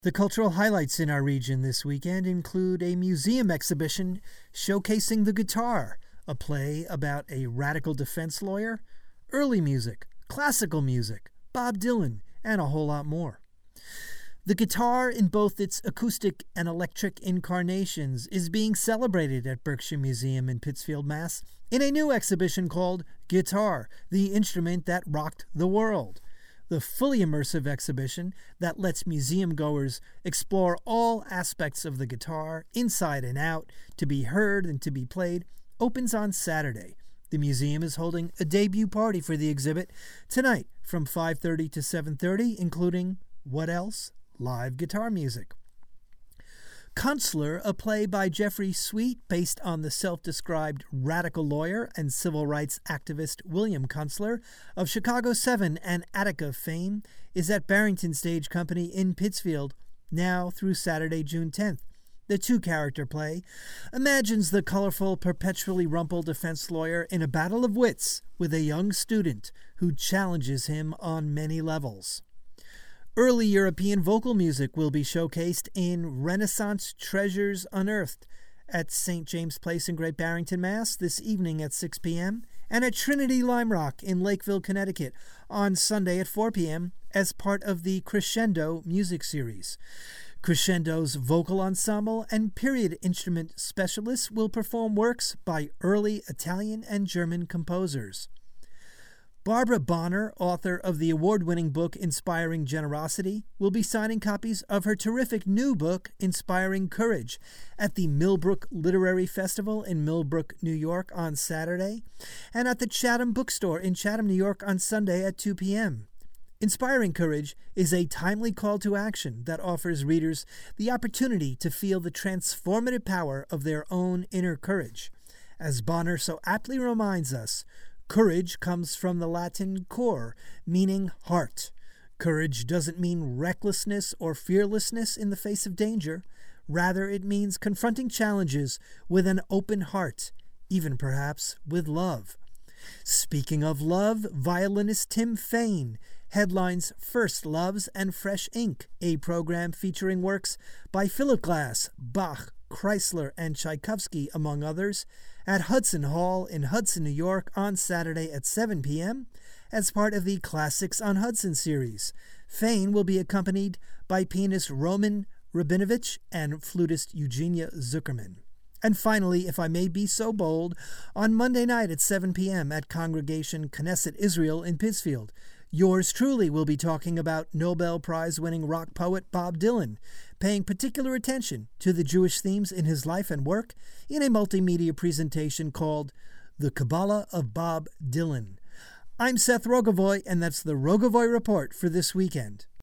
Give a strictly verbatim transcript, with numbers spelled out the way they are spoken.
The cultural highlights in our region this weekend include a museum exhibition showcasing the guitar, a play about a radical defense lawyer, early music, classical music, Bob Dylan, and a whole lot more. The guitar, in both its acoustic and electric incarnations, is being celebrated at Berkshire Museum in Pittsfield, Mass, in a new exhibition called Guitar, the Instrument That Rocked the World. The fully immersive exhibition that lets museum goers explore all aspects of the guitar, inside and out, to be heard and to be played, opens on Saturday. The museum is holding a debut party for the exhibit tonight from five thirty to seven thirty, including, what else? Live guitar music. Kunstler, a play by Jeffrey Sweet based on the self-described radical lawyer and civil rights activist William Kunstler of Chicago seven and Attica fame, is at Barrington Stage Company in Pittsfield now through Saturday, June tenth. The two-character play imagines the colorful, perpetually rumpled defense lawyer in a battle of wits with a young student who challenges him on many levels. Early European vocal music will be showcased in Renaissance Treasures Unearthed at Saint James Place in Great Barrington, Mass. this evening at six p.m. and at Trinity Lime Rock in Lakeville, Connecticut on Sunday at four p.m. as part of the Crescendo music series. Crescendo's vocal ensemble and period instrument specialists will perform works by early Italian and German composers. Barbara Bonner, author of the award-winning book Inspiring Generosity, will be signing copies of her terrific new book, Inspiring Courage, at the Millbrook Literary Festival in Millbrook, New York on Saturday, and at the Chatham Bookstore in Chatham, New York on Sunday at two p.m. Inspiring Courage is a timely call to action that offers readers the opportunity to feel the transformative power of their own inner courage. As Bonner so aptly reminds us, courage comes from the Latin cor, meaning heart. Courage doesn't mean recklessness or fearlessness in the face of danger. Rather, it means confronting challenges with an open heart, even perhaps with love. Speaking of love, violinist Tim Fain headlines First Loves and Fresh Ink, a program featuring works by Philip Glass, Bach, Chrysler, and Tchaikovsky, among others, at Hudson Hall in Hudson, New York on Saturday at seven p.m. as part of the Classics on Hudson series. Fain will be accompanied by pianist Roman Rabinovich and flutist Eugenia Zuckerman. And finally, if I may be so bold, on Monday night at seven p.m. at Congregation Knesset Israel in Pittsfield, yours truly will be talking about Nobel Prize-winning rock poet Bob Dylan, paying particular attention to the Jewish themes in his life and work in a multimedia presentation called The Kabbalah of Bob Dylan. I'm Seth Rogovoy, and that's the Rogovoy Report for this weekend.